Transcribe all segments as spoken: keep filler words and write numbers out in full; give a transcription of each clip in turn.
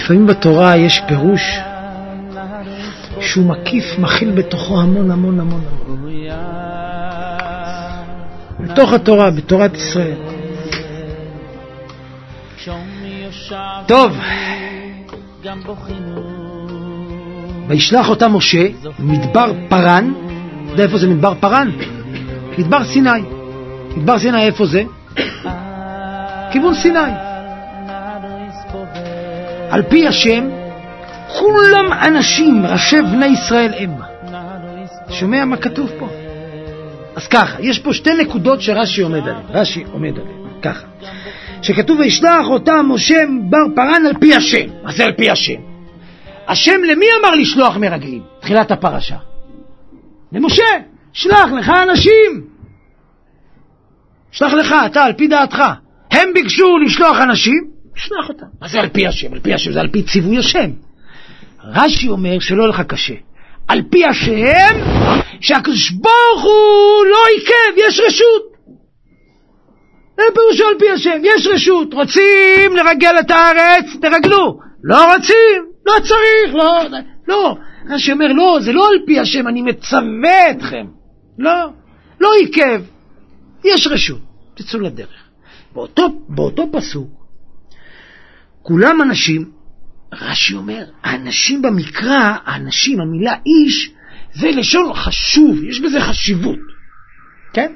לפעמים בתורה יש פירוש שהוא מקיף, מכיל בתוכו המון המון המון המון. בתוך התורה, בתורת ישראל. טוב, וישלח אותה משה מדבר פרן. יודע איפה זה מדבר פרן? מדבר סיני. מדבר סיני איפה זה? כיוון סיני. על פי השם כולם אנשים ראשי בני ישראל הם. שומע מה כתוב פה? אז ככה, יש פה שתי נקודות שרש"י עומד עליהן. רש"י עומד עליהן ככה, שכתוב וישלח אותה משה מדבר פרן על פי השם. מה זה על פי השם? השם למי אמר לשלוח מרגלים? תחילת הפרשה למשה. שלח לך אנשים, שלח לך, אתה על פי דעתך. הם ביקשו לשלוח אנשים, שלח אותם. מה זה על פי השם? על פי השם זה על פי ציווי השם. רש"י אומר שלא לך קשה, על פי השם שהקדוש ברוך הוא לא עיכב, יש רשות. זה פירושו על פי השם, יש רשות. רוצים לרגל את הארץ, תרגלו. לא רוצים, לא צריך, לא, לא. רש"י אומר לא, זה לא על פי השם, אני מצווה אתכם. לא, לא עיכב, יש רשות, תצאו לדרך. באותו, באותו פסוק כולם אנשים. רש"י אומר, האנשים במקרא, האנשים, המילה איש, זה לשון חשוב, יש בזה חשיבות. כן?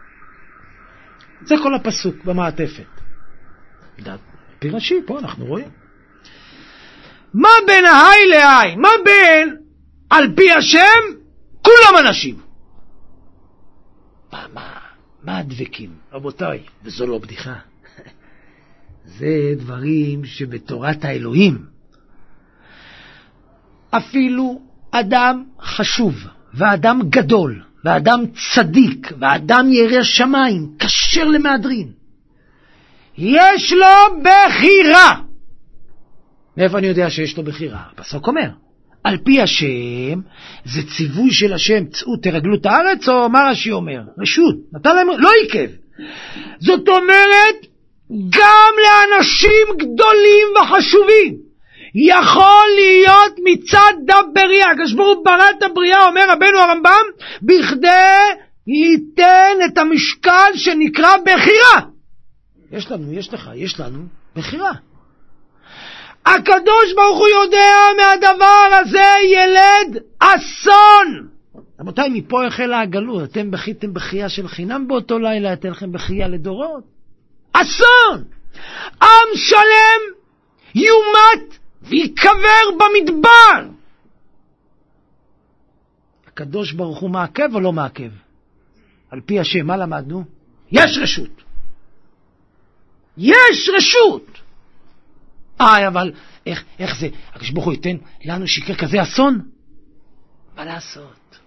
זה כל הפסוק במעטפת. פי רש"י, פה אנחנו רואים. מה בין ההי להי? מה בין על פי השם כולם אנשים? מה, מה, מה הדבקים? רבותיי, וזו לא בדיחה. זה דברים שבתורת האלוהים. אפילו אדם חשוב, ואדם גדול, ואדם צדיק, ואדם ירא שמיים, כשר למהדרין, יש לו בחירה. מאיפה אני יודע שיש לו בחירה? הפסוק אומר, על פי השם, זה ציווי של השם, צאו תרגלו את הארץ, או מה רש"י אומר? רשות, נתן להם, לא עיכב. זאת אומרת, גם לאנשים גדולים וחשובים יכול להיות מצד הבריאה. הקדוש ברוך הוא ברא את הבריאה, אומר רבנו הרמב"ם, בכדי ליתן את המשקל שנקרא בחירה. יש לנו, יש לך, יש לנו בחירה. הקדוש ברוך הוא יודע מהדבר הזה ילד אסון. רבותיי, מפה החלה הגלות. אתם בכיתם בחייה של חינם באותו לילה, אתן לכם בחייה לדורות. אסון! עם שלם יומת ויקבר במדבר. הקדוש ברוך הוא מעכב או לא מעכב? על פי השם, מה למדנו? יש רשות. יש רשות. אה, אבל איך, איך זה? הקדוש ברוך הוא ייתן לנו שיקר כזה אסון? מה לעשות?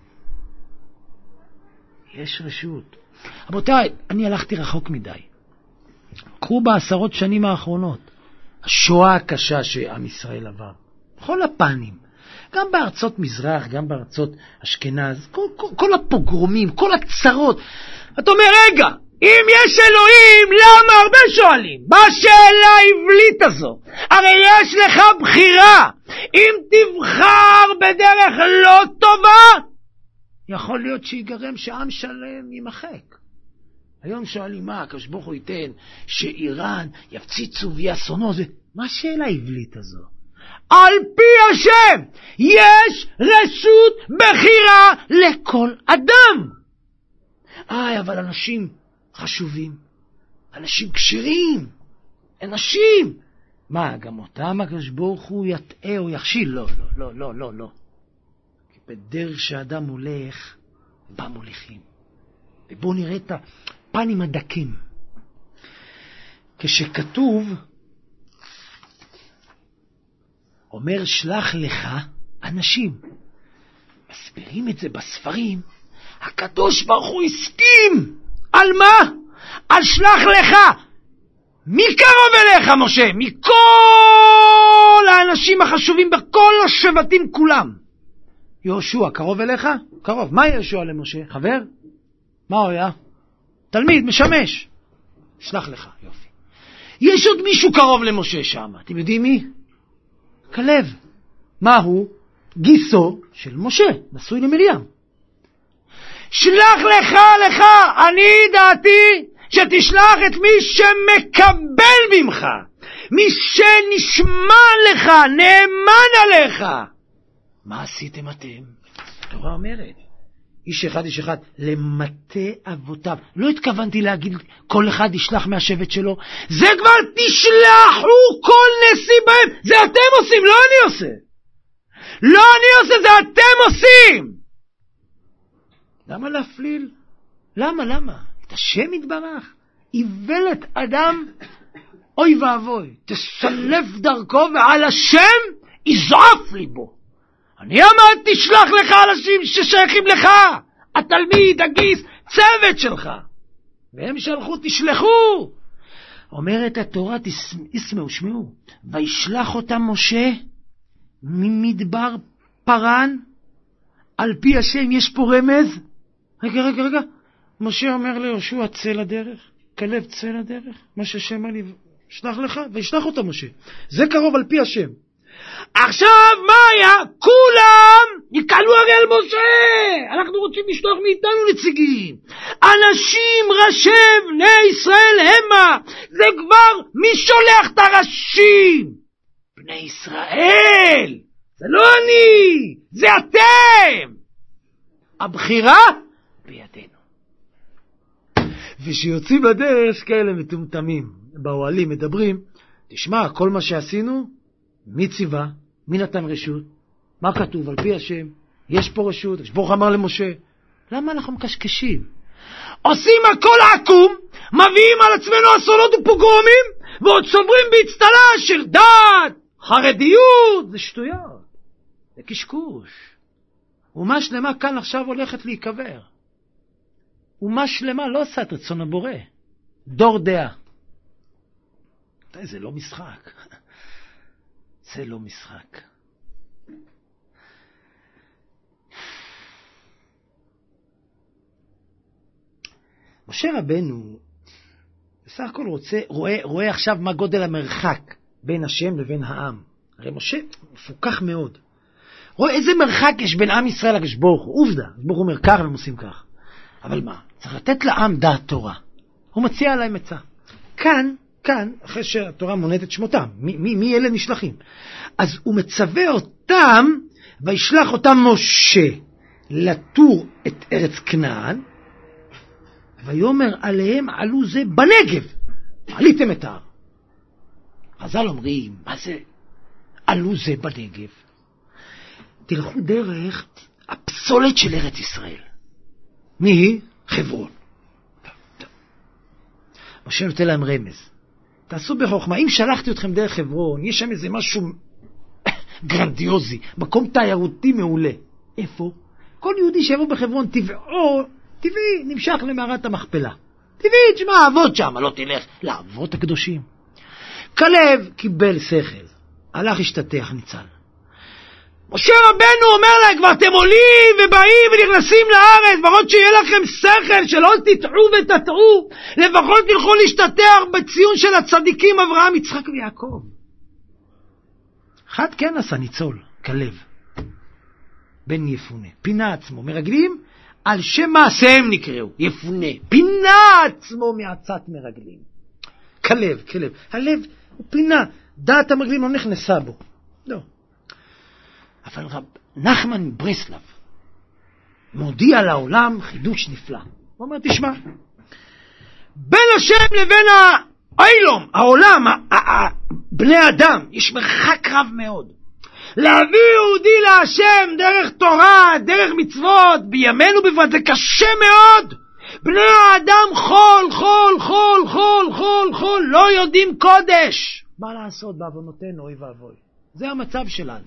יש רשות. רבותיי, אני הלכתי רחוק מדי. קחו בעשרות שנים האחרונות, השואה הקשה שעם ישראל עבר, בכל הפנים, גם בארצות מזרח, גם בארצות אשכנז, כל, כל, כל הפוגרומים, כל הצרות. אתה אומר, רגע, אם יש אלוהים, למה? הרבה שואלים, מה השאלה העברית הזו? הרי יש לך בחירה. אם תבחר בדרך לא טובה, יכול להיות שיגרם שעם שלם יימחק. היום שואלים מה, הקדוש ברוך הוא ייתן שאיראן יפציצו ויאסונו, זה מה השאלה העברית הזו? על פי השם יש רשות בחירה לכל אדם. איי, אבל אנשים חשובים, אנשים כשרים, אנשים, מה, גם אותם הקדוש ברוך הוא יטעה או יכשיל? לא, לא, לא, לא, לא, לא. כי בדרך שאדם הולך, בה מוליכים. ובואו נראה את הפנים הדקים. כשכתוב, אומר שלח לך אנשים, מסבירים את זה בספרים, הקדוש ברוך הוא הסכים. על מה? על שלח לך. מי קרוב אליך, משה? מכל האנשים החשובים בכל השבטים כולם. יהושע קרוב אליך? קרוב. מה יהושע למשה? חבר? מה הוא היה? תלמיד, משמש. שלח לך, יופי. יש עוד מישהו קרוב למשה שם. אתם יודעים מי? כלב. מה הוא? גיסו של משה, נשוי למרים. שלח לך לך, אני דעתי שתשלח את מי שמקבל ממך, מי שנשמע לך, נאמן עליך. מה עשיתם אתם? התורה אומרת, איש אחד איש אחד, למטה אבותיו. לא התכוונתי להגיד כל אחד ישלח מהשבט שלו, זה כבר תשלחו כל נשיא בהם. זה אתם עושים, לא אני עושה. לא אני עושה, זה אתם עושים. למה להפליל? למה, למה? את השם יתברך. איוולת אדם, אוי ואבוי, תסלף דרכו ועל השם יזעף ליבו. אני אמרת תשלח לך אנשים ששייכים לך, התלמיד, הגיס, צוות שלך, והם שלחו, תשלחו. אומרת התורה, תסמעו, שמעו, וישלח אותם משה ממדבר פרן, על פי השם. יש פה רמז. רגע, רגע, רגע. משה אומר ליהושע, צא לדרך, כלב צא לדרך, מה שהשם אמר לי, שלח לך, וישלח אותם משה. זה קרוב על פי השם. עכשיו מה היה? כולם יקעלו הרי על משה. אנחנו רוצים לשלוח מאיתנו נציגים, אנשים ראשי בני ישראל המה. זה כבר מי שולח את הראשים? בני ישראל. זה לא אני, זה אתם. הבחירה בידינו. ושיוצאים לדרך כאלה מטומטמים באוהלים מדברים, תשמע, כל מה שעשינו, מי ציווה? מי נתן רשות? מה כתוב? על פי השם. יש פה רשות, ברוך אמר למשה. למה אנחנו מקשקשים? עושים הכל עקום, מביאים על עצמנו אסונות ופוגרומים, ועוד סוברים בהצטלה של דת, חרדיות. זה שטויות, זה קשקוש. אומה שלמה כאן עכשיו הולכת להיקבר. אומה שלמה לא עושה את רצון הבורא. דור דעה. זה לא משחק. זה לא משחק. משה רבנו בסך הכל רוצה, רואה, רואה עכשיו מה גודל המרחק בין השם לבין העם. הרי משה מפוקח מאוד. רואה איזה מרחק יש בין עם ישראל לקדוש ברוך הוא. עובדה, ברוך הוא אומר כך והם עושים כך. אבל מה? צריך לתת לעם דעת תורה. הוא מציע להם עצה. כאן, כאן, אחרי שהתורה מונית את שמותם, מי, מי, מי אלה נשלחים? אז הוא מצווה אותם, וישלח אותם משה לתור את ארץ כנען, ויאמר עליהם עלו זה בנגב. עליתם את ההר. חז"ל אומרים, מה זה עלו זה בנגב? תלכו דרך הפסולת של ארץ ישראל. מי היא? חברון. משה נותן להם רמז. תעשו בחוכמה, אם שלחתי אתכם דרך חברון, יש שם איזה משהו גרנדיוזי, מקום תיירותי מעולה. איפה? כל יהודי שיבוא בחברון טבעו, טבעי, נמשך למערת המכפלה. טבעי, תשמע, עבוד שם, לא תלך לעבוד הקדושים. כלב קיבל שכל, הלך השתתח, ניצל. משה רבנו אומר להם, כבר אתם עולים ובאים ונכנסים לארץ, לפחות שיהיה לכם שכל, שלא תטעו ותטעו, לפחות תלכו להשתתח בציון של הצדיקים אברהם, יצחק ויעקב. אחד כן עשה ניצול, כלב, בן יפונה, פינה עצמו, מרגלים, על שם מעשיהם נקראו, יפונה, פינה עצמו מעצת מרגלים. כלב, כלב, הלב הוא פינה, דעת המרגלים לא נכנסה בו, לא. אבל רב נחמן ברסלב מודיע לעולם חידוש נפלא. הוא אומר, תשמע, בין השם לבין האילום, העולם, בני אדם, יש מרחק רב מאוד. להביא יהודי להשם דרך תורה, דרך מצוות, בימינו בפרט, זה קשה מאוד. בני האדם חול, חול, חול, חול, חול, חול, לא יודעים קודש. מה לעשות בעוונותינו, אוי ואבוי. זה המצב שלנו.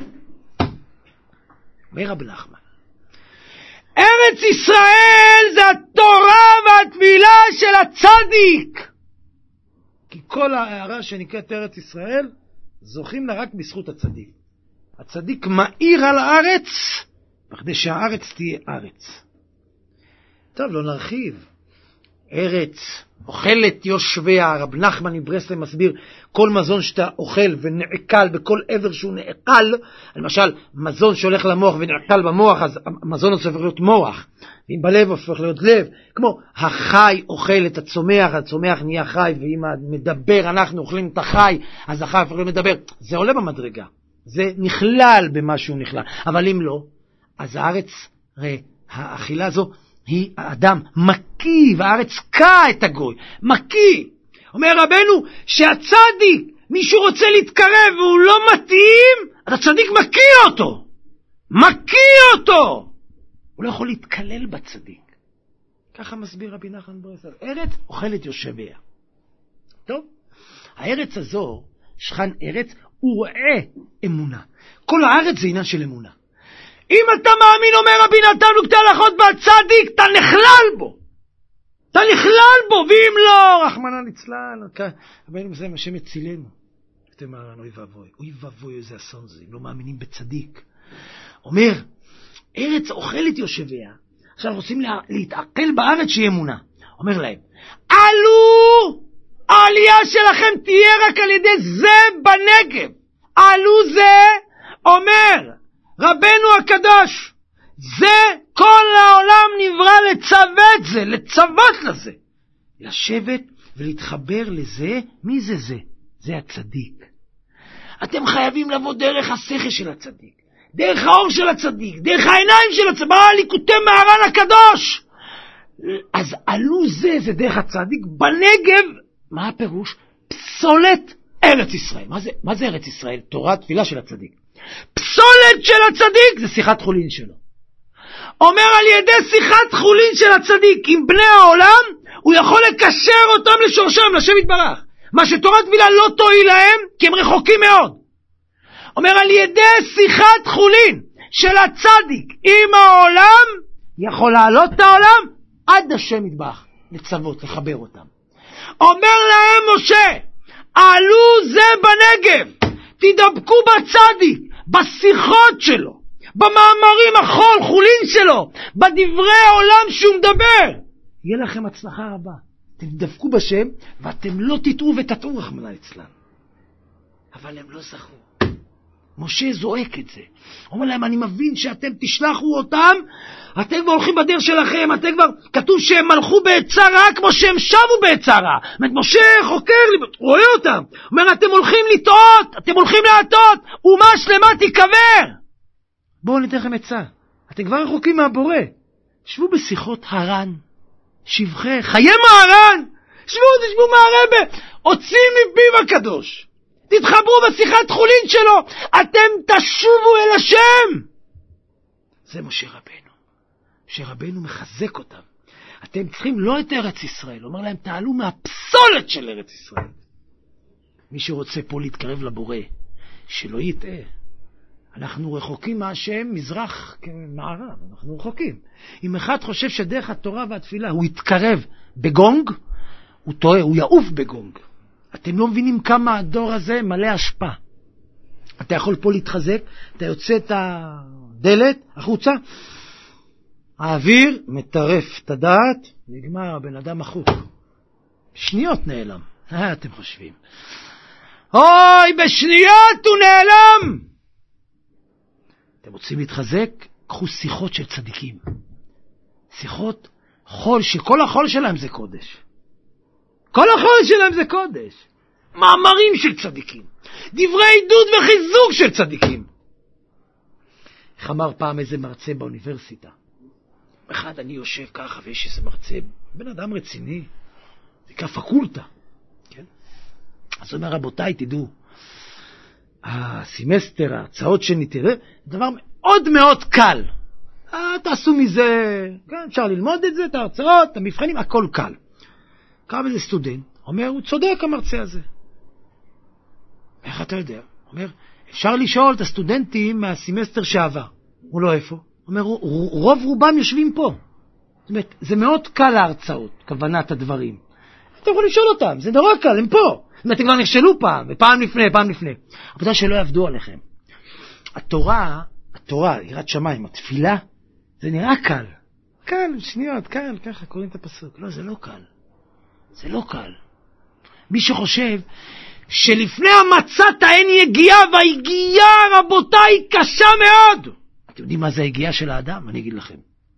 אומר רב נחמן, ארץ ישראל זה התורה והתפילה של הצדיק. כי כל הערה שנקראת ארץ ישראל, זוכים לה רק בזכות הצדיק. הצדיק מאיר על הארץ, בכדי שהארץ תהיה ארץ. טוב, לא נרחיב. ארץ אוכלת יושביה. רב נחמן מברסלב מסביר, כל מזון שאתה אוכל ונעקל בכל עבר שהוא נעקל, למשל מזון שהולך למוח ונעקל במוח, אז המזון הזה הופך להיות מוח, ואם בלב הופך להיות לב. כמו החי אוכל את הצומח, הצומח נהיה חי, ואם מדבר אנחנו אוכלים את החי, אז החי הופך להיות מדבר. זה עולה במדרגה, זה נכלל במה שהוא נכלל. אבל אם לא, אז הארץ, ראה, האכילה הזו היא האדם מקיא, והארץ קע את הגוי, מקיא. אומר רבנו שהצדיק, מישהו רוצה להתקרב והוא לא מתאים, אז הצדיק מקיא אותו, מקיא אותו. הוא לא יכול להתקלל בצדיק. ככה מסביר רבי נחמן ברסלב. ארץ אוכלת יושביה. טוב, הארץ הזו, שכן ארץ, הוא רואה אמונה. כל הארץ זה עניין של אמונה. אם אתה מאמין, אומר רבי נתן וכדי הלכות בצדיק, אתה נכלל בו. אתה נכלל בו, ואם לא, רחמנא ליצלן. רבנו מסיים, השם יצילנו. אתם אמרנו, אוי ואבוי, אוי ואבוי, איזה אסון זה, אם לא מאמינים בצדיק. אומר, ארץ אוכלת יושביה. עכשיו רוצים לה, להתעכל בארץ שהיא אמונה. אומר להם, עלו, העלייה שלכם תהיה רק על ידי זה בנגב. עלו זה, אומר רבנו הקדוש, זה כל העולם נברא לצוות זה, לצוות לזה. לשבת ולהתחבר לזה. מי זה זה? זה הצדיק. אתם חייבים לבוא דרך השכל של הצדיק, דרך האור של הצדיק, דרך העיניים של הצדיק, ליקוטי מהר"ן הקדוש. אז עלו זה, זה דרך הצדיק. בנגב, מה הפירוש? פסולת ארץ ישראל. מה זה, מה זה ארץ ישראל? תורה, תפילה של הצדיק. פסולת של הצדיק זה שיחת חולין שלו. אומר על ידי שיחת חולין של הצדיק עם בני העולם, הוא יכול לקשר אותם לשורשם, לשם יתברך. מה שתורת מילה לא תועיל להם, כי הם רחוקים מאוד. אומר על ידי שיחת חולין של הצדיק עם העולם, יכול לעלות את העולם עד השם יתברך, לצוות, לחבר אותם. אומר להם משה, עלו זה בנגב, תדבקו בצדיק, בשיחות שלו, במאמרים החול חולין שלו, בדברי העולם שהוא מדבר. יהיה לכם הצלחה רבה. אתם תדבקו בשם, ואתם לא תטעו ותטעו רחמנא ליצלן. אבל הם לא זכו. משה זועק את זה. אומר להם, אני מבין שאתם תשלחו אותם, אתם כבר הולכים בדרך שלכם, אתם כבר, כתוב שהם מלכו בעצה רעה כמו שהם שבו בעצה רעה. זאת אומרת, משה חוקר לי, רואה אותם. אומר, אתם הולכים לטעות, אתם הולכים להטעות, אומה שלמה תיקבר. בואו ניתן לכם עצה. אתם כבר רחוקים מהבורא. שבו בשיחות הר"ן, שבחי, חיי מהר"ן, שבו, תשבו מהרבא, הוציא מפיו הקדוש. תתחברו בשיחת חולין שלו, אתם תשובו אל השם. זה משה רבנו. משה רבנו מחזק אותם. אתם צריכים לא את ארץ ישראל, אומר להם, תעלו מהפסולת של ארץ ישראל. מי שרוצה פה להתקרב לבורא, שלא יטעה. אנחנו רחוקים מהשם מזרח כמערב, אנחנו רחוקים. אם אחד חושב שדרך התורה והתפילה הוא יתקרב בגונג, הוא טועה, הוא יעוף בגונג. אתם לא מבינים כמה הדור הזה מלא השפעה. אתה יכול פה להתחזק, אתה יוצא את הדלת החוצה, האוויר מטרף את הדעת, נגמר הבן אדם מחוק. שניות נעלם. אה, אתם חושבים. אוי, בשניות הוא נעלם. אתם רוצים להתחזק? קחו שיחות של צדיקים. שיחות חול, שכל החול שלהם זה קודש. כל החול שלהם זה קודש. מאמרים של צדיקים. דברי עידוד וחיזוק של צדיקים. איך אמר פעם איזה מרצה באוניברסיטה? אחד אני יושב ככה ויש איזה מרצה, בן אדם רציני, זה כפקולטה. כן? אז הוא אומר, רבותיי, תדעו, הסמסטר, ההצעות שניתראה, זה דבר מאוד מאוד קל. אה, תעשו מזה, כן, אפשר ללמוד את זה, את ההרצאות, את המבחנים, הכל קל. קם איזה סטודנט, אומר, הוא צודק המרצה הזה. איך אתה יודע? אומר, אפשר לשאול את הסטודנטים מהסמסטר שעבר. הוא לא איפה? אומר, רוב רובם יושבים פה. זאת אומרת, זה מאוד קל להרצאות, כוונת הדברים. אתם יכולים לשאול אותם, זה נורא קל, הם פה. זאת אומרת, הם כבר נכשלו פעם, ופעם לפני, פעם לפני. אבל שלא יעבדו עליכם. התורה, התורה, יראת שמיים, התפילה, זה נראה קל. קל, שניות, קל, ככה, קוראים את הפסוק. לא, זה לא קל. זה לא קל. מי שחושב שלפני המצאת אין יגיעה, והיגיעה, רבותיי, היא קשה מאוד. אתם יודעים מה זה היגיעה של האדם? אני אגיד לכם.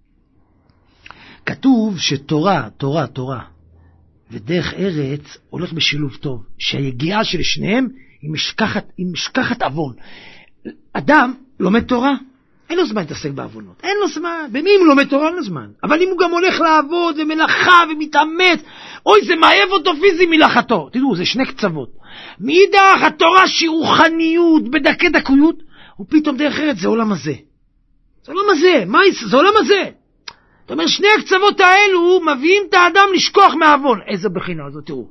כתוב שתורה, תורה, תורה, ודרך ארץ הולך בשילוב טוב, שהיגיעה של שניהם היא משכחת, היא משכחת אבון. אדם לומד תורה, אין לו זמן להתעסק בעוונות, אין לו זמן. במי אם לומד תורה אין לו זמן, אבל אם הוא גם הולך לעבוד ומלאכה ומתאמץ, אוי זה מעייב אותו פיזי מלאכתו. תדעו, זה שני קצוות. מאידך התורה שהיא רוחניות בדקי דקויות, ופתאום דרך ארץ זה עולם הזה. זה עולם הזה, מה זה עולם הזה? זאת אומרת, שני הקצוות האלו מביאים את האדם לשכוח מהעוון. איזה בחינה הזאת, תראו.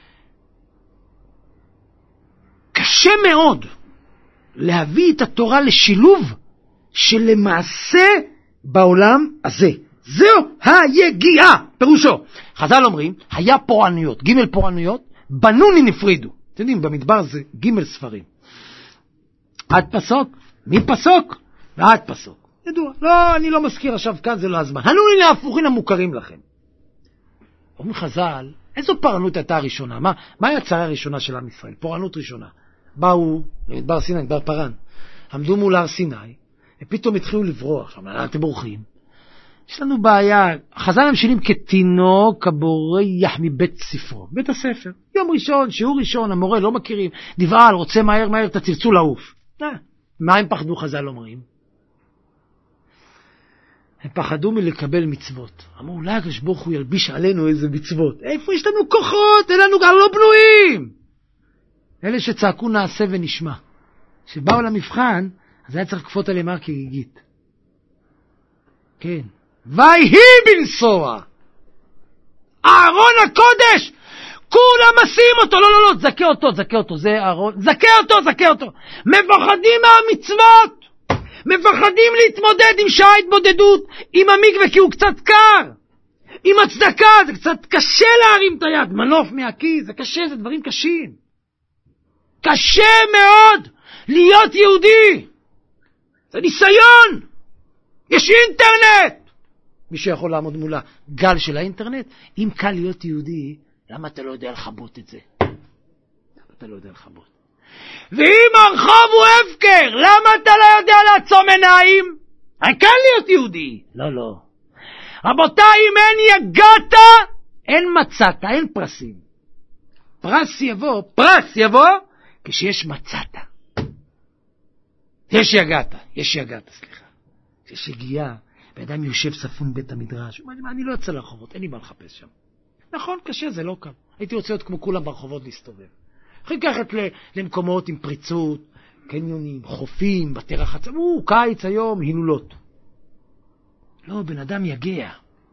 קשה מאוד להביא את התורה לשילוב שלמעשה בעולם הזה. זהו היגיעה, פירושו. חז"ל אומרים, היה פורענויות, ג' פורענויות, בנוני נפרידו. אתם יודעים, במדבר זה ג' ספרים. עד פסוק, מי פסוק? ועד פסוק. ידוע, לא, אני לא מזכיר עכשיו כאן, זה לא הזמן. הנוני להפוכים המוכרים לכם. אומרים חז"ל, איזו פורענות הייתה הראשונה? מה, מה היצרה הראשונה של עם ישראל? פורענות ראשונה. באו למדבר סיני, מדבר פרן, עמדו מול הר סיני, ופתאום התחילו לברוח. עכשיו, אתם בורחים. יש לנו בעיה, חז"ל משלים כתינוק הבורח מבית ספרו, בית הספר. יום ראשון, שיעור ראשון, המורה לא מכירים, נבעל, רוצה מהר מהר, תצרצו לעוף. מה הם פחדו, חז"ל אומרים? הם פחדו מלקבל מצוות. אמרו, אולי הקדוש ברוך הוא ילביש עלינו איזה מצוות. איפה יש לנו כוחות? אין לנו גם לא בנויים. אלה שצעקו נעשה ונשמע. כשבאו למבחן, אז היה צריך לקפות עליהם הר כגיגית. כן. ויהי בנסוע. אהרון הקודש. כולם משים אותו. לא, לא, לא, זכה אותו, זכה אותו. זה אהרון. זכה אותו, זכה אותו. מפחדים מהמצוות. מפחדים להתמודד עם שעה התבודדות, עם המקווה, כי הוא קצת קר. עם הצדקה, זה קצת קשה להרים את היד. מנוף מהכיס, זה קשה, זה דברים קשים. קשה מאוד להיות יהודי. זה ניסיון. יש אינטרנט. מי שיכול לעמוד מול הגל של האינטרנט, אם קל להיות יהודי, למה אתה לא יודע לחבות את זה? למה אתה לא יודע לחבות? ואם הרחוב הוא הפקר, למה אתה לא יודע לעצום עיניים? קל להיות יהודי. לא, לא. רבותיי, אם אין יגעת, אין מצאת, אין פרסים. פרס יבוא, פרס יבוא, כשיש מצאת. יש יגעת, יש יגעת, סליחה. יש יגיעה, ואדם יושב ספון בית המדרש, הוא אומר, אני לא יוצא לרחובות, אין לי מה לחפש שם. נכון, קשה, זה לא קל. הייתי רוצה להיות כמו כולם ברחובות להסתובב. יכולים לקחת למקומות עם פריצות, קניונים, חופים, בתי רחצה, הוא קיץ היום, הילולות. לא, בן אדם יגיע.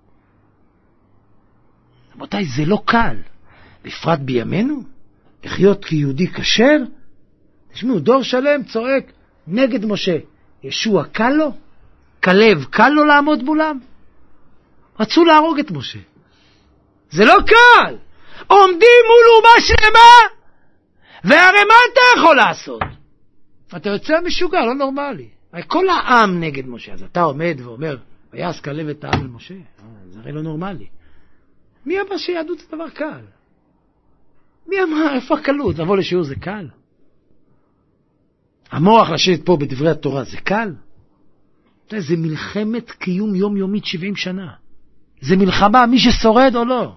רבותיי, זה לא קל. בפרט בימינו, לחיות כיהודי כשר, תשמעו, דור שלם צועק נגד משה. ישוע קל לו? כלב קל לו לעמוד מולם? רצו להרוג את משה. זה לא קל. עומדים מול אומה שלמה, והרי מה אתה יכול לעשות? אתה יוצא משוגע, לא נורמלי. כל העם נגד משה, אז אתה עומד ואומר, ויעש כלב את העם למשה. זה הרי לא נורמלי. מי אמר שיהדות זה דבר קל? מי אמר, איפה הקלות? לבוא לשיעור זה קל? המוח לשבת פה בדברי התורה זה קל? זה מלחמת קיום יומיומית שבעים שנה. זה מלחמה, מי ששורד או לא.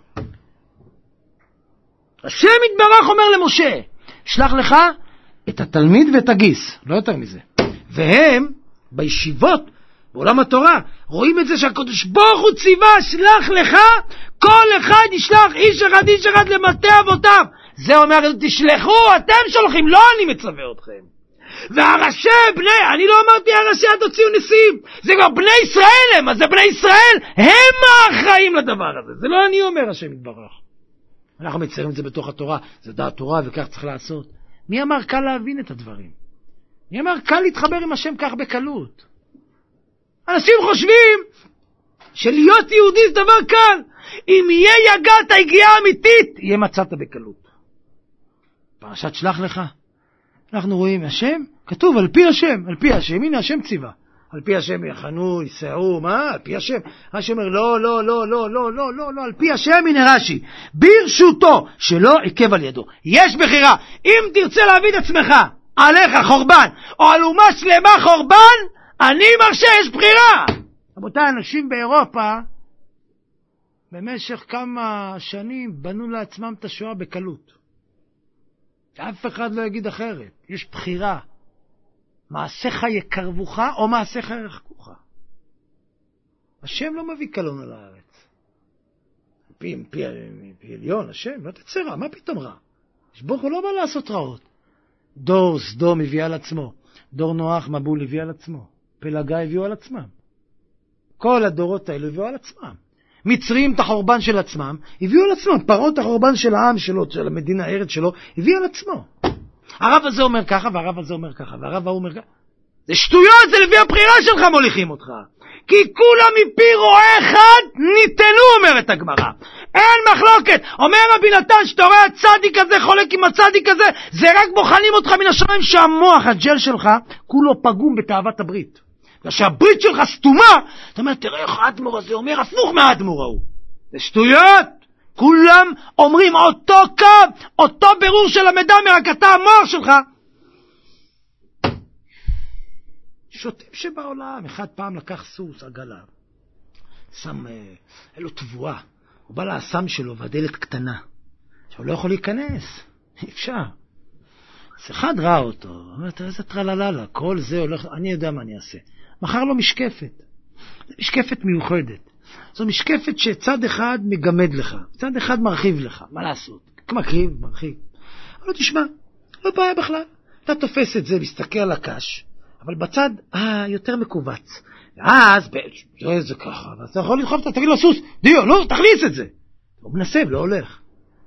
השם יתברך אומר למשה, שלח לך את התלמיד ואת הגיס, לא יותר מזה. והם בישיבות, בעולם התורה, רואים את זה שהקדוש ברוך הוא ציווה, שלח לך, כל אחד ישלח איש אחד איש אחד למטה אבותיו. זה אומר, תשלחו, אתם שולחים, לא אני מצווה אתכם. והראשי בני, אני לא אמרתי הראשי עד הוציאו נשיאים, זה כבר בני ישראל הם, אז זה בני ישראל, הם האחראים לדבר הזה. זה לא אני אומר, השם יתברך. אנחנו מציירים את זה בתוך התורה, זה דעת תורה וכך צריך לעשות. מי אמר קל להבין את הדברים? מי אמר קל להתחבר עם השם כך בקלות? אנשים חושבים שלהיות יהודי זה דבר קל. אם יהיה יגעת היגיעה אמיתית, יהיה מצאת בקלות. פרשת שלח לך. אנחנו רואים השם, כתוב על פי השם, על פי השם, הנה השם ציווה. על פי השם יחנו, יסעו, מה? על פי השם. רש"י אומר, לא, לא, לא, לא, לא, לא, לא, לא, על פי השם, הנה רש"י, ברשותו, שלא עיכב על ידו. יש בחירה. אם תרצה להביא את עצמך, עליך חורבן, או על אומה שלמה חורבן, אני מרשה, יש בחירה. רבותיי, אנשים באירופה, במשך כמה שנים, בנו לעצמם את השואה בקלות. אף אחד לא יגיד אחרת. יש בחירה. מעשיך יקרבוך או מעשיך ירחקוך. השם לא מביא קלון על הארץ. פי, פי, פי עליון, השם, לא תצא רע, מה פתאום רע? ברוך הוא לא בא לעשות רעות. דור סדום הביא על עצמו, דור נוח מבול הביא על עצמו, פלגה הביאו על עצמם. כל הדורות האלו הביאו על עצמם. מצרים את החורבן של עצמם, הביאו על עצמם. פרעה את החורבן של העם שלו, של המדינה הארץ שלו, הביא על עצמו. הרב הזה אומר ככה, והרב הזה אומר ככה, והרב ההוא אומר ככה. זה שטויות, זה לפי הבחירה שלך מוליכים אותך. כי כולם מפי רועה אחד ניתנו, אומרת הגמרא. אין מחלוקת. אומר רבי נתן, שאתה רואה הצדיק הזה חולק עם הצדיק הזה, זה רק בוחנים אותך מן השמיים שהמוח, הג'ל שלך, כולו פגום בתאוות הברית. כשהברית שלך סתומה, אתה אומר, תראה איך האדמו"ר הזה אומר הפוך מהאדמו"ר ההוא. זה שטויות. כולם אומרים אותו קו, אותו ברור של המדמה, רק אתה המוח שלך. שוטים שבעולם, אחד פעם לקח סוס, עגלה, שם, היה לו תבואה, הוא בא לאסם שלו והדלת קטנה, עכשיו הוא לא יכול להיכנס, אי אפשר. אז אחד ראה אותו, אומר, תראה איזה טרלללה, כל זה הולך, אני יודע מה אני אעשה. מחר לו משקפת, זו משקפת מיוחדת, זו משקפת שצד אחד מגמד לך, צד אחד מרחיב לך, מה לעשות? מקריב, מרחיב. אבל לא תשמע, לא בעיה בכלל, אתה תופס את זה, מסתכל על הקש, אבל בצד היותר מקובץ. ואז, תראה את זה ככה, ואז אתה יכול לדחוף, תגיד לו סוס, דיו, לא, תכניס את זה. הוא מנסה, לא הולך.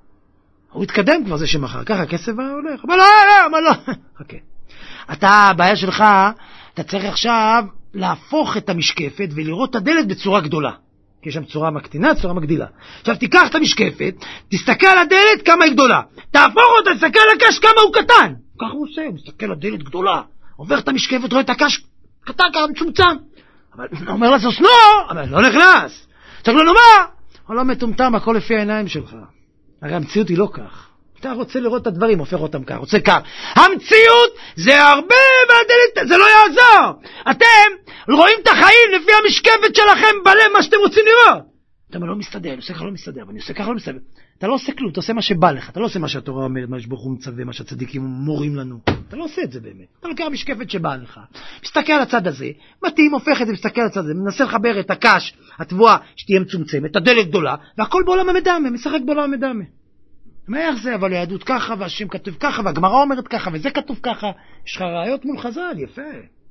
הוא התקדם כבר זה שמחר, ככה הכסף הולך. אבל לא, לא, אבל לא. חכה. אתה, הבעיה שלך, אתה צריך עכשיו להפוך את המשקפת ולראות את הדלת בצורה גדולה. כי יש שם צורה מקטינה, צורה מגדילה. עכשיו תיקח את המשקפת, תסתכל על הדלת כמה היא גדולה. תהפוך אותה, תסתכל על הקש כמה הוא קטן. ככה הוא עושה, הוא מסתכל על הדלת גדולה. עובר את המשקפת, רואה את הקש קטן ככה מצומצם. אבל הוא אומר לסוס, לא, אבל לא נכנס. צריך לנו מה? הוא לא מטומטם, הכל לפי העיניים שלך. הרי המציאות היא לא כך. אתה רוצה לראות את הדברים, הופך אותם כך, רוצה כך. המציאות זה הרבה מהדלת, זה לא יעזור. אתם רואים את החיים לפי המשקפת שלכם בלב, מה שאתם רוצים לראות. אתה אומר, לא מסתדר, אני עושה ככה לא מסתדר, ואני עושה ככה לא מסתדר. אתה לא עושה כלום, אתה עושה מה שבא לך, אתה לא עושה מה שהתורה אומרת, מה שברוך הוא מצווה, מה שהצדיקים מורים לנו. אתה לא עושה את זה באמת. אתה לוקח משקפת שבא לך, מסתכל על הצד הזה, מתאים, הופך את זה, מסתכל על הצד הזה, מנסה לחבר את הקש, התבואה, שתהיה מצומצמת, הדלת גדולה, והכל בעולם המדמה, משחק בעולם המדמה. מה איך זה? אבל היהדות ככה, והשם כתוב ככה, והגמרא אומרת ככה, וזה כתוב ככה. יש לך ראיות מול חז"ל, יפה.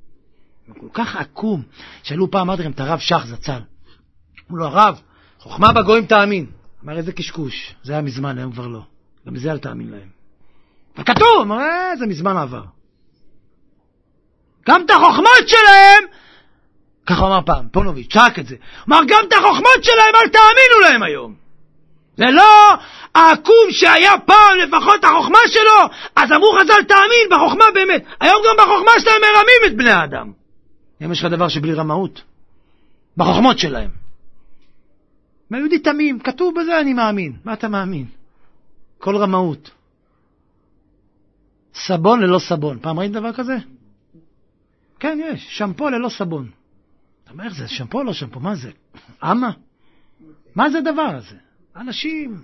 כל כך עקום. שאלו פעם, אמרתי לכם, את הרב שח זצ"ל. אמרו לו, הרב, חוכמה בגויים תאמין. אמר, איזה קשקוש. זה היה מזמן, היום כבר לא. גם בזה אל תאמין להם. וכתוב, אמר, אה, זה מזמן עבר. גם את החוכמות שלהם, ככה אמר פעם, פונוביץ', צעק את זה. אמר, גם את החוכמות שלהם אל תאמינו להם היום. זה לא העקום שהיה פעם לפחות החוכמה שלו, אז אמרו חז"ל תאמין בחוכמה באמת. היום גם בחוכמה שלהם מרמים את בני האדם. אם יש לך דבר שבלי רמאות, בחוכמות שלהם. מהיהודי תמים, כתוב בזה אני מאמין. מה אתה מאמין? כל רמאות. סבון ללא סבון. פעם ראית דבר כזה? כן, יש. שמפו ללא סבון. אתה אומר, זה שמפו או לא שמפו? מה זה? אמה? מה זה הדבר הזה? אנשים,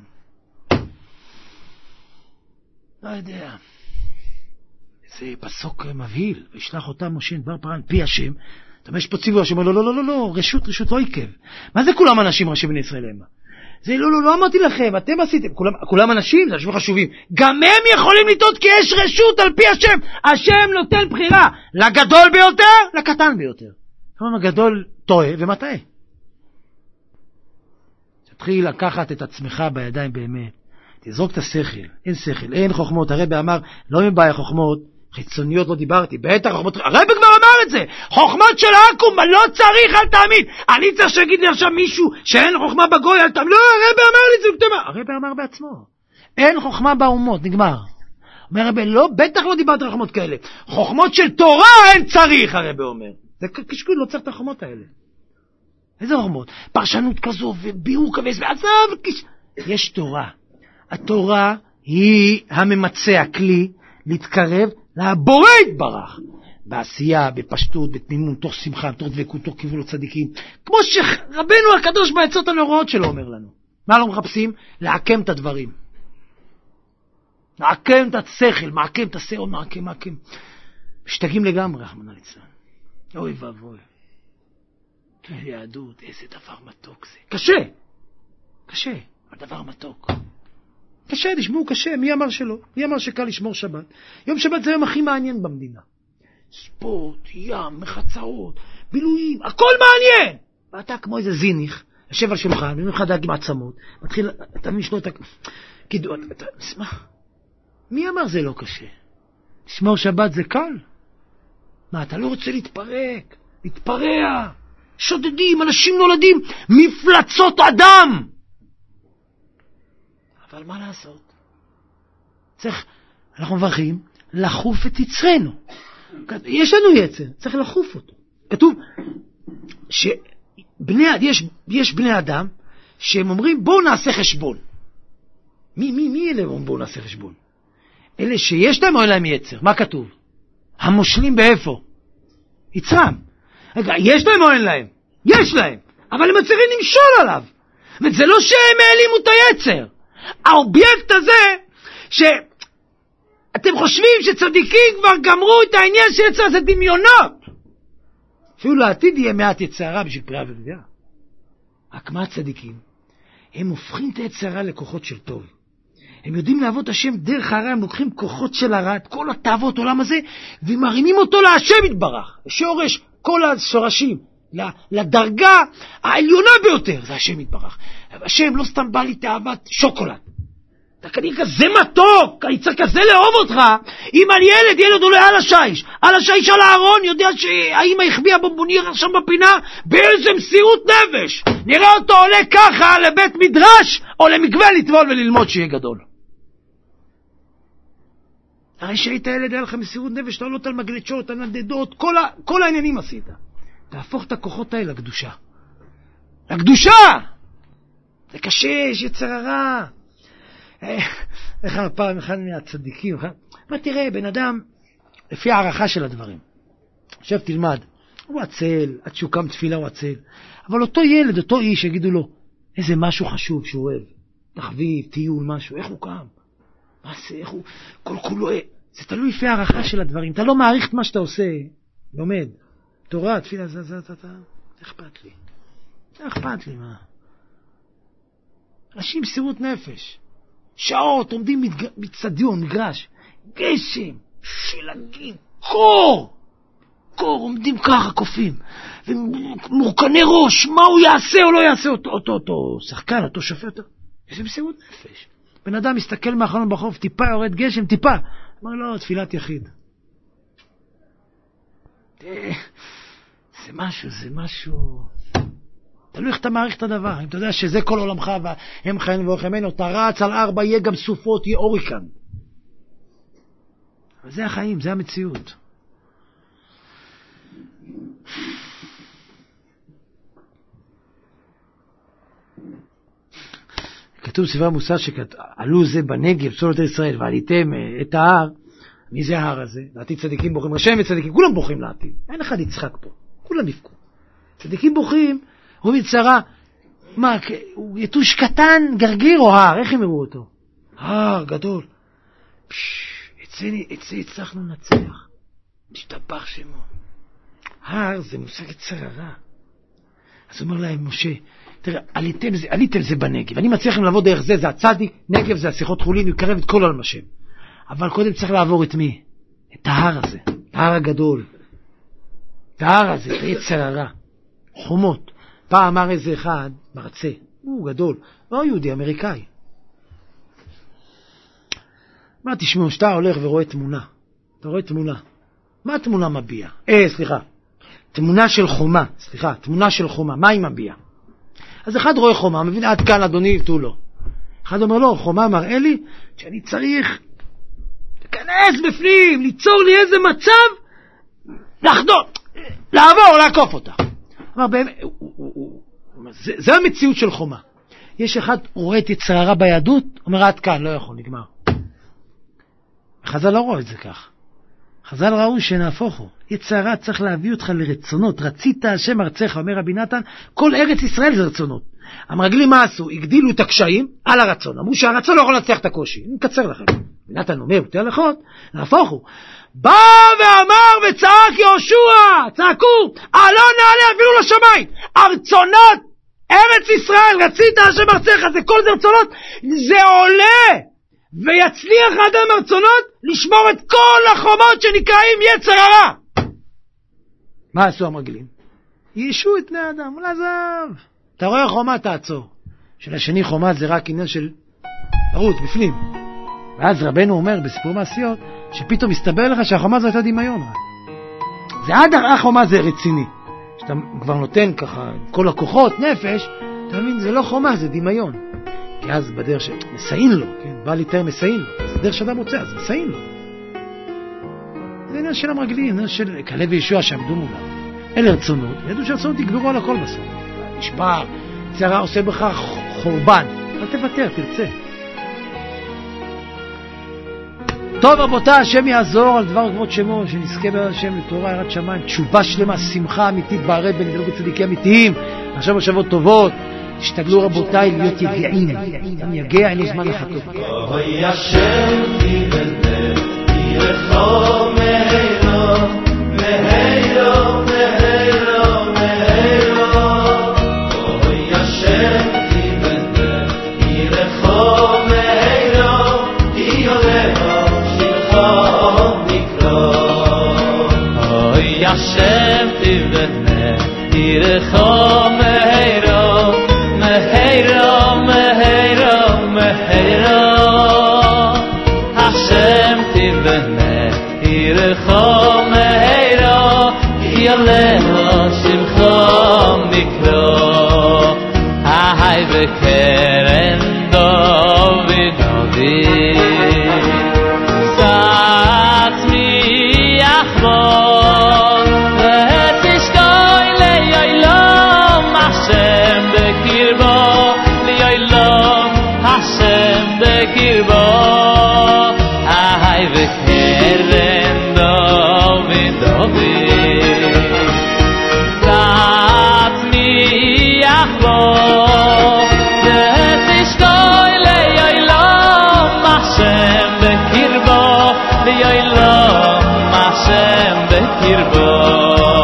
לא יודע, זה פסוק מבהיל, וישלח אותם משה דבר פרעה פי השם. אתה אומר, יש פה ציווי השם, לא, לא, לא, לא, לא, רשות, רשות לא עיכב. מה זה כולם אנשים ראשי בני ישראל המה? זה לא, לא, לא אמרתי לכם, אתם עשיתם, כולם, כולם אנשים, זה אנשים חשובים. גם הם יכולים לטעות כי יש רשות על פי השם. השם נותן בחירה לגדול ביותר, לקטן ביותר. כלומר, הגדול טועה ומטעה. תתחיל לקחת את עצמך בידיים באמת, תזרוק את השכל, אין שכל, אין חוכמות. הרב אמר, לא מבעיה חוכמות, חיצוניות לא דיברתי, בטח חוכמות, הרב כבר אמר את זה, חוכמות של עקום, לא צריך, אל תאמין. אני צריך שיגיד לי עכשיו מישהו שאין חוכמה בגוי, אל תאמין. לא, הרב אמר לי זה, הרב אמר בעצמו, אין חוכמה באומות, נגמר. אומר הרב, לא, בטח לא דיברתי על חוכמות כאלה, חוכמות של תורה אין צריך, הרב אומר. זה קשקול, לא צריך את החומות האלה. איזה חומות? פרשנות כזו וביאור כבס ועזב. כש... יש תורה. התורה היא הממצא, הכלי, להתקרב לבורא יתברך. בעשייה, בפשטות, בתמימות, תוך שמחה, תוך דבקות, תוך כיוון לצדיקים. כמו שרבנו הקדוש בעצות הנוראות שלו אומר לנו. מה לא מחפשים? לעקם את הדברים. לעקם את השכל, מעקם את השעון, מעקם, מעקם. משתגעים לגמרי, רחמנא ליצלן. אוי ואבוי. יהדות, איזה דבר מתוק זה. קשה. קשה, אבל דבר מתוק. קשה, תשמעו, קשה. מי אמר שלא? מי אמר שקל לשמור שבת? יום שבת זה היום הכי מעניין במדינה. ספורט, ים, מחצאות, בילויים, הכל מעניין. ואתה כמו איזה זיניך, יושב על שולחן, ומי לך דג עם עצמות, מתחיל, אתה משלו את ה... כאילו, אתה, מה? מי אמר זה לא קשה? לשמור שבת זה קל? מה, אתה לא רוצה להתפרק, להתפרע, שודדים, אנשים נולדים, מפלצות אדם. אבל מה לעשות? צריך, אנחנו מברכים, לחוף את יצרנו. יש לנו יצר, צריך לחוף אותו. כתוב שבני, יש, יש בני אדם שהם אומרים בואו נעשה חשבון. מי, מי, מי אלה אומרים בואו נעשה חשבון? אלה שיש להם או אין להם יצר? מה כתוב? המושלים באיפה? יצרם. רגע, יש להם או אין להם? יש להם, אבל הם צריכים למשול עליו. וזה לא שהם העלימו את היצר. האובייקט הזה ש... אתם חושבים שצדיקים כבר גמרו את העניין של יצר, זה דמיונות. אפילו לעתיד יהיה מעט יצרה בשביל פריאה ורבייה. רק מה הצדיקים? הם הופכים את היצרה לכוחות של טוב. הם יודעים לעבוד השם דרך הרע, הם לוקחים כוחות של הרע, את כל התאוות עולם הזה, ומרימים אותו להשם יתברך. שורש כל השורשים, לדרגה העליונה ביותר, זה השם יתברך. השם לא סתם בא לי תאוות שוקולד. אתה כנראה כזה מתוק, אני צריך כזה לאהוב אותך. אם על ילד, ילד עולה על השיש, על השיש על הארון, יודע שהאמא החביאה בונבוניר שם בפינה, באיזה מסירות נפש. נראה אותו עולה ככה לבית מדרש, או למקווה לטבול וללמוד שיהיה גדול. הרי שהיית ילד, היה לך מסירות נפש, תעלות על מגלצ'ות, על נדדות, כל, ה... כל העניינים עשית. תהפוך את הכוחות האלה לקדושה. לקדושה! זה קשה, יש יצר הרע. איך פעם אחד מהצדיקים, מה תראה, בן אדם, לפי הערכה של הדברים, עכשיו תלמד, הוא עצל, עד שהוא קם תפילה הוא עצל, אבל אותו ילד, אותו איש, יגידו לו, איזה משהו חשוב שהוא אוהב, תחביב, טיול, משהו, איך הוא קם? מה זה, איך הוא, כל כולו, זה תלוי לפי הערכה של הדברים, אתה לא מעריך את מה שאתה עושה, לומד, תורה, תפילה, זה, זה, זה, זה, זה אכפת לי, זה אכפת לי, מה? אנשים מסירות נפש, שעות עומדים מצדיון, מגרש, גשם, שלגים, קור, קור, עומדים ככה, קופים, ומורכני ראש, מה הוא יעשה או לא יעשה אותו, אותו, אותו שחקן, אותו שופט, איזה מסירות נפש. בן אדם מסתכל מאחרון בחוף, טיפה יורד גשם, טיפה, אמר לו, תפילת יחיד. זה משהו, זה משהו... תלוי איך אתה מעריך את הדבר. אם אתה יודע שזה כל עולמך והם חיינו ואוכמנו, אתה רץ על ארבע, יהיה גם סופות, יהיה אוריקן. אבל זה החיים, זה המציאות. כתוב ספר מוסר שעלו זה בנגב, צולות ישראל, ועליתם את ההר. מי זה ההר הזה? לעתיד צדיקים בוכים, רשעים וצדיקים, כולם בוכים לעתיד. אין אחד יצחק פה, כולם יבכו. צדיקים בוכים, הוא מצרה, מה, הוא יתוש קטן, גרגיר או הר, איך הם יראו אותו? הר גדול. את זה הצלחנו לנצח. תשתבח שמו. הר זה מושג יצר הרע. אז אומר להם משה, תראה, עליתם זה, עליתם זה בנגב. אני מצליח לכם לעבוד דרך זה, זה הצדיק, נגב זה השיחות חולין, יקרב את כל עולם השם. אבל קודם צריך לעבור את מי? את ההר הזה, את ההר הגדול. את ההר הזה, את היצר הרע. חומות. פעם אמר איזה אחד, מרצה, הוא גדול, לא יהודי, אמריקאי. מה תשמעו, שאתה הולך ורואה תמונה, אתה רואה תמונה, מה התמונה מביאה? אה, סליחה, תמונה של חומה, סליחה, תמונה של חומה, מה היא מביאה? אז אחד רואה חומה, מבין עד כאן אדוני, תו לו. אחד אומר לו, חומה מראה לי שאני צריך להיכנס בפנים, ליצור לי איזה מצב, לחדות. לעבור, לעקוף אותה. אמר, באמת, זה, זה המציאות של חומה. יש אחד רואה את יצר הרע ביהדות, אומר, עד כאן, לא יכול, נגמר. חז"ל לא רואה את זה כך. חז"ל ראו שנהפוך הוא. יצר הרע צריך להביא אותך לרצונות. רצית השם ארצך, אומר רבי נתן, כל ארץ ישראל זה רצונות. המרגלים מה עשו? הגדילו את הקשיים על הרצון. אמרו שהרצון לא יכול להצליח את הקושי. אני מקצר לכם. רבי נתן אומר, יותר לחות, נהפוך הוא. בא ואמר וצעק יהושע, צעקו, לא נעלה אפילו לשמיים. הרצונות, ארץ ישראל, רצית השם ארצך, זה כל זה רצונות, זה עולה. ויצליח אדם הרצונות לשמור את כל החומות שנקראים יצר הרע. מה עשו המרגלים? יישו את בני אדם, לא עזב. אתה רואה חומה, תעצור. של השני חומה זה רק עניין של ערוץ, בפנים. ואז רבנו אומר בסיפור מעשיות, שפתאום מסתבר לך שהחומה זו הייתה דמיון. זה עד החומה זה רציני. שאתה כבר נותן ככה כל הכוחות, נפש, אתה מבין, זה לא חומה, זה דמיון. כי אז בדרך שמסעין לו, כן? בא ליתר מסעין לו. זה דרך שאדם רוצה, אז מסעין לו. זה עניין של המרגלים, עניין של כלב וישוע שעמדו מולם. אלה רצונות, ידעו שהרצונות יגברו על הכל בסוף. נשבר, צרה עושה בך חורבן. אל תוותר, תרצה. טוב רבותיי, השם יעזור על דבר כבוד שמו, שנזכה בעד השם לתורה יראת שמיים, תשובה שלמה, שמחה אמיתית בערד בין גדלות וצדיקים אמיתיים. עכשיו מחשבות טובות. תשתדלו רבותיי להיות יגעים. גם יגע אין לו זמן לחכות. אוי השם תיבדל, תירחו מהירו, מהירו, מהירו, מהירו. אוי השם תיבדל, תירחו מהירו, תיולהו שלחו נקרא. אוי השם תיבדל, תירחו מהירו, מהירו, מהירו, מהירו. השם תיבנה, תירחו מהירו, יעלהו שמחו נקרא. היי וקרן דוד אבי, סעת מי יחבוד, ותשקוי ליילום השם בקרבו, ליילום השם בקרבו. היי וקרן דוד אבי, סעת מי יחבוד, ותשקוי ליילום השם בקרבו, ליילום השם בקרבו.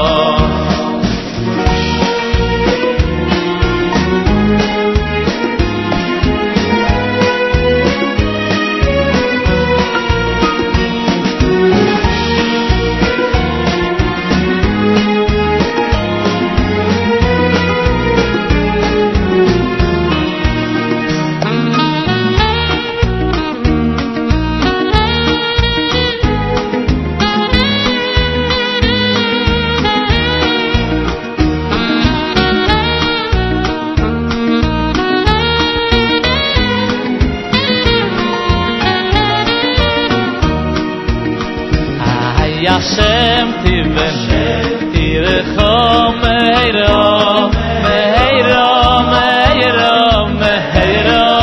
השם תיבנה, תירחו מהירו, מהירו, מהירו, מהירו.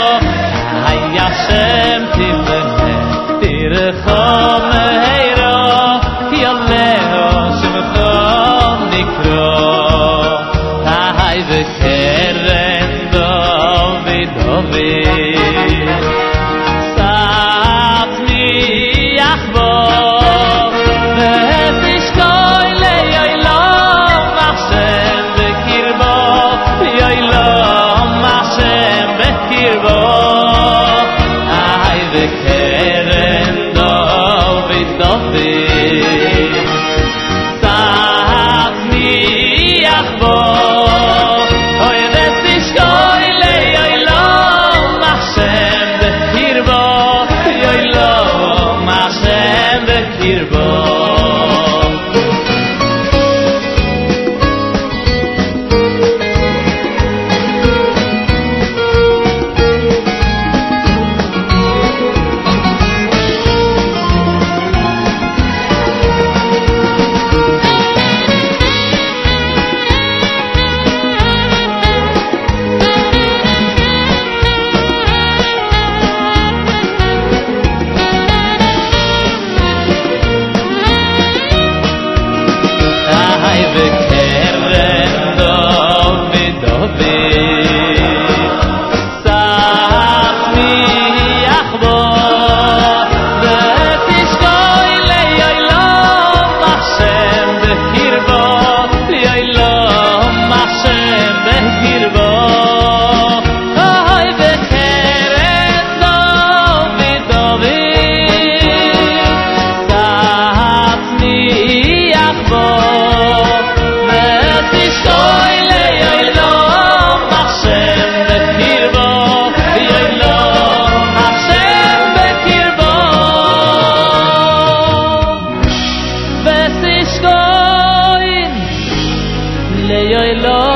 השם תיבנה, תירחו מהירו, יעלהו שמחו נקרא. היי וקרן דוד אבי, סעת מי יחבוד, lo